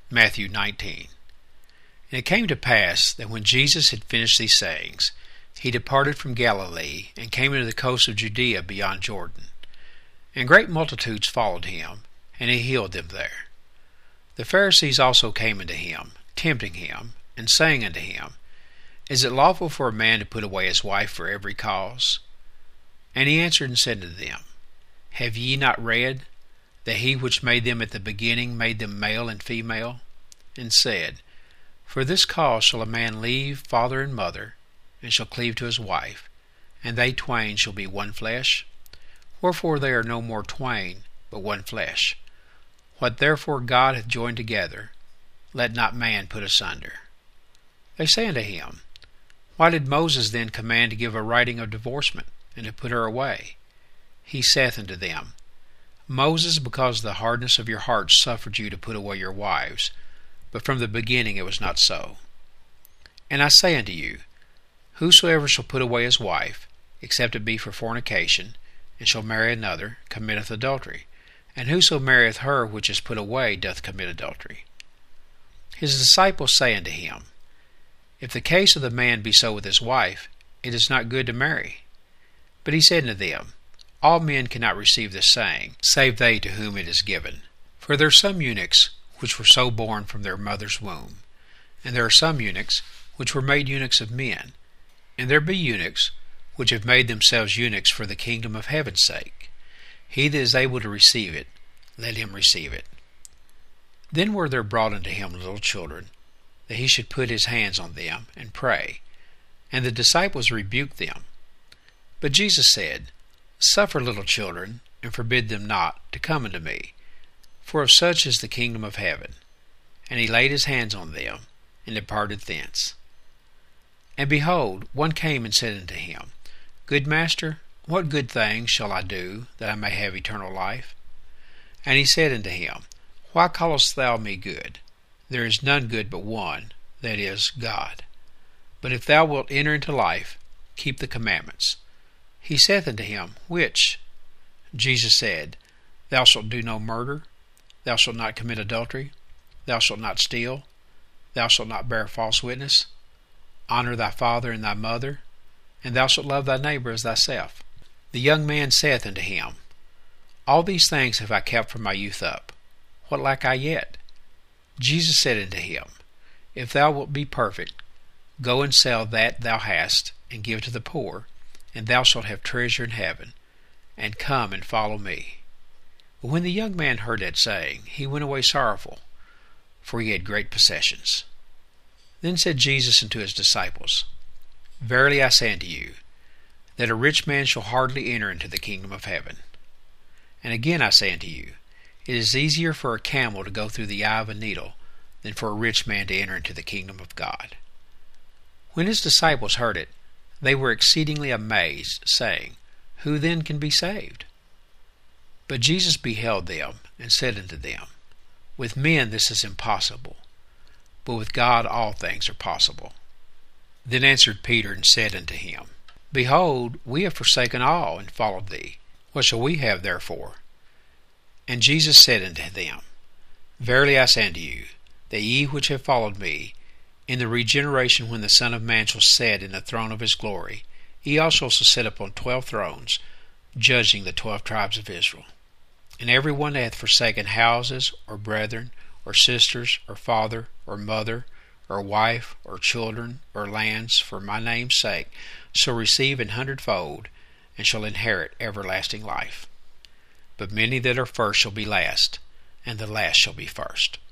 Matthew 19. And it came to pass that when Jesus had finished these sayings, he departed from Galilee, and came into the coast of Judea beyond Jordan. And great multitudes followed him, and he healed them there. The Pharisees also came unto him, tempting him, and saying unto him, Is it lawful for a man to put away his wife for every cause? And he answered and said unto them, Have ye not read that he which made them at the beginning made them male and female? And said, For this cause shall a man leave father and mother, and shall cleave to his wife, and they twain shall be one flesh. Wherefore they are no more twain, but one flesh. What therefore God hath joined together, let not man put asunder. They say unto him, Why did Moses then command to give a writing of divorcement, and to put her away? He saith unto them, Moses, because of the hardness of your hearts, suffered you to put away your wives, but from the beginning it was not so. And I say unto you, Whosoever shall put away his wife, except it be for fornication, and shall marry another, committeth adultery. And whoso marrieth her which is put away doth commit adultery. His disciples say unto him, If the case of the man be so with his wife, it is not good to marry. But he said unto them, All men cannot receive this saying, save they to whom it is given. For there are some eunuchs which were so born from their mother's womb, and there are some eunuchs which were made eunuchs of men, and there be eunuchs which have made themselves eunuchs for the kingdom of heaven's sake. He that is able to receive it, let him receive it. Then were there brought unto him little children, that he should put his hands on them, and pray. And the disciples rebuked them. But Jesus said, Suffer little children, and forbid them not to come unto me, for of such is the kingdom of heaven. And he laid his hands on them, and departed thence. And behold, one came and said unto him, Good master, what good thing shall I do, that I may have eternal life? And he said unto him, Why callest thou me good? There is none good but one, that is, God. But if thou wilt enter into life, keep the commandments. He saith unto him, Which? Jesus said, Thou shalt do no murder, thou shalt not commit adultery, thou shalt not steal, thou shalt not bear false witness, honor thy father and thy mother, and thou shalt love thy neighbor as thyself. The young man saith unto him, All these things have I kept from my youth up. What lack I yet? Jesus said unto him, If thou wilt be perfect, go and sell that thou hast, and give to the poor, and thou shalt have treasure in heaven, and come and follow me. But when the young man heard that saying, he went away sorrowful, for he had great possessions. Then said Jesus unto his disciples, Verily I say unto you, that a rich man shall hardly enter into the kingdom of heaven. And again I say unto you, it is easier for a camel to go through the eye of a needle than for a rich man to enter into the kingdom of God. When his disciples heard it, they were exceedingly amazed, saying, Who then can be saved? But Jesus beheld them, and said unto them, With men this is impossible, but with God all things are possible. Then answered Peter and said unto him, Behold, we have forsaken all, and followed thee. What shall we have therefore? And Jesus said unto them, Verily I say unto you, that ye which have followed me, in the regeneration when the Son of Man shall sit in the throne of his glory, he also shall sit upon 12 thrones, judging the 12 tribes of Israel. And every one that hath forsaken houses, or brethren, or sisters, or father, or mother, or wife, or children, or lands, for my name's sake, shall receive 100-fold, and shall inherit everlasting life. But many that are first shall be last, and the last shall be first.